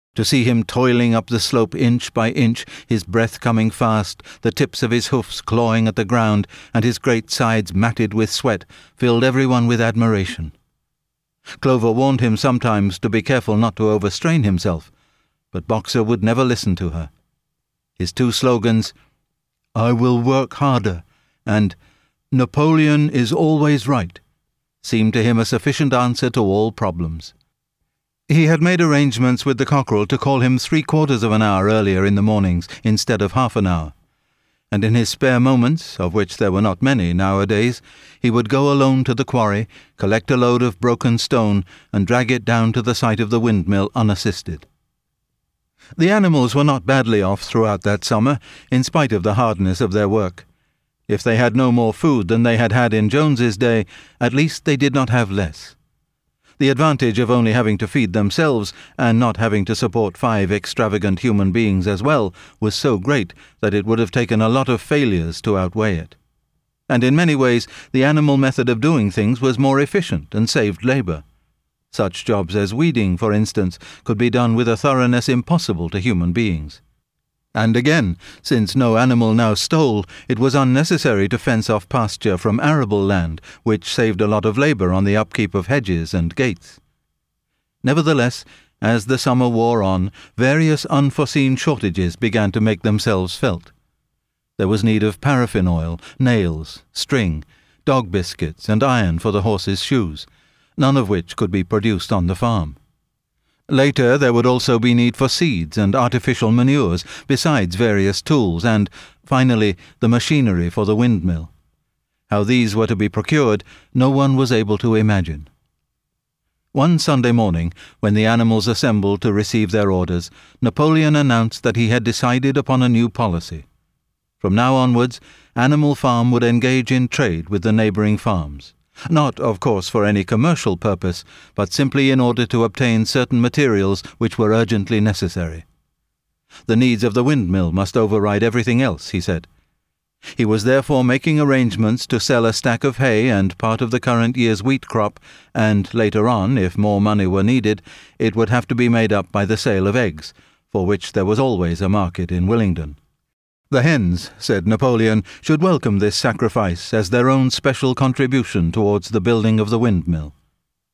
To see him toiling up the slope inch by inch, his breath coming fast, the tips of his hoofs clawing at the ground, and his great sides matted with sweat, filled everyone with admiration. Clover warned him sometimes to be careful not to overstrain himself, but Boxer would never listen to her. His two slogans, "I will work harder," and "Napoleon is always right," seemed to him a sufficient answer to all problems. He had made arrangements with the cockerel to call him 3/4 of an hour earlier in the mornings instead of half an hour, and in his spare moments, of which there were not many nowadays, he would go alone to the quarry, collect a load of broken stone, and drag it down to the site of the windmill unassisted. The animals were not badly off throughout that summer, in spite of the hardness of their work. If they had no more food than they had had in Jones's day, at least they did not have less. The advantage of only having to feed themselves and not having to support 5 extravagant human beings as well was so great that it would have taken a lot of failures to outweigh it. And in many ways, the animal method of doing things was more efficient and saved labor. Such jobs as weeding, for instance, could be done with a thoroughness impossible to human beings. And again, since no animal now stole, it was unnecessary to fence off pasture from arable land, which saved a lot of labor on the upkeep of hedges and gates. Nevertheless, as the summer wore on, various unforeseen shortages began to make themselves felt. There was need of paraffin oil, nails, string, dog biscuits, and iron for the horses' shoes, none of which could be produced on the farm. Later there would also be need for seeds and artificial manures, besides various tools and, finally, the machinery for the windmill. How these were to be procured, no one was able to imagine. One Sunday morning, when the animals assembled to receive their orders, Napoleon announced that he had decided upon a new policy. From now onwards, Animal Farm would engage in trade with the neighboring farms. Not, of course, for any commercial purpose, but simply in order to obtain certain materials which were urgently necessary. The needs of the windmill must override everything else, he said. He was therefore making arrangements to sell a stack of hay and part of the current year's wheat crop, and later on, if more money were needed, it would have to be made up by the sale of eggs, for which there was always a market in Willingdon. The hens, said Napoleon, should welcome this sacrifice as their own special contribution towards the building of the windmill.